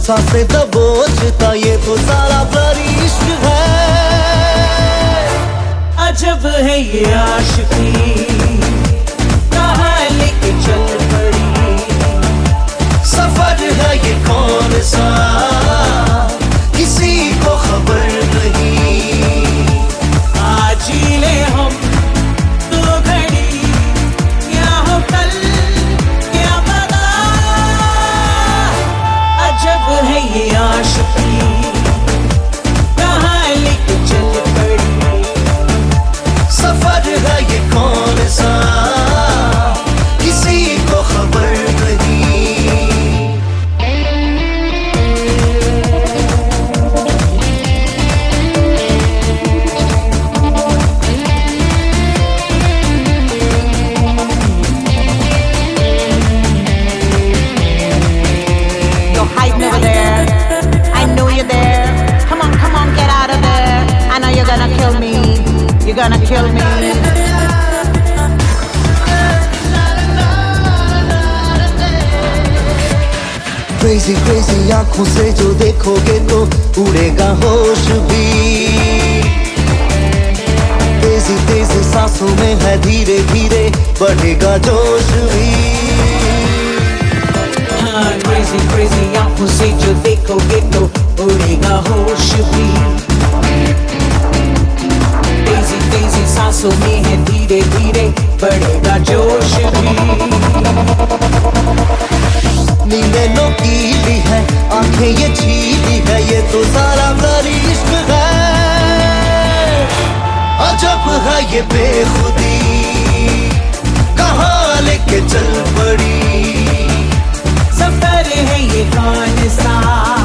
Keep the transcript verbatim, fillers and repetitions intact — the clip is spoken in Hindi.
सांसें दबोचता ये तो सारा ब्लडी इश्क है। अजब है ये आशिकी, कहाँ लेके चल पड़ी, सफर है ये कौन सा किसी को खबर नहीं। आज ही ले हम दो घड़ी, क्या हो कल क्या पता। अजब है ये आशिकी, कहाँ लेके चल पड़ी, सफर है ये कौन सा किसी को खबर नहीं। You're hiding over there. I know you're there. Come on, come on, get out of there. I know you're gonna kill me. You're gonna kill me. Crazy crazy आंखों से जो देखोगे तो उड़ेगा होश भी। तेजी तेजी सांसों में है धीरे धीरे बढ़ेगा जोश भी। हाँ क्रेजी क्रेजी आंखों से जो देखोगे तो उड़ेगा होश भी। तेजी तेजी सांसों में है धीरे धीरे बढ़ेगा जोश भी। नींदें नोकीली है आंखें ये छीली है ये तो सारा ब्लडी इश्क है। अजब है ये बेखुदी, कहाँ लेके चल पड़ी, सफर है ये कौन सा